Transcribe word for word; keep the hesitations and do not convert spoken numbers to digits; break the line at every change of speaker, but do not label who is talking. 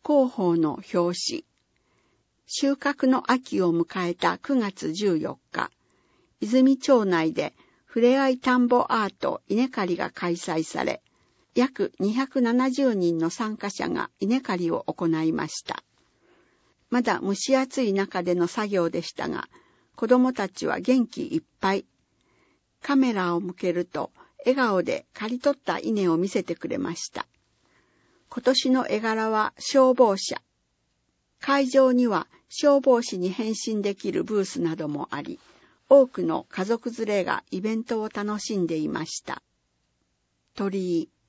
広報の表紙。収穫の秋を迎えたくがつじゅうよっか、泉町内でふれあい田んぼアート稲刈りが開催され、約にひゃくななじゅうにんの参加者が稲刈りを行いました。まだ蒸し暑い中での作業でしたが、子供たちは元気いっぱい。カメラを向けると笑顔で刈り取った稲を見せてくれました。今年の絵柄は消防車。会場には消防士に変身できるブースなどもあり、多くの家族連れがイベントを楽しんでいました。鳥居。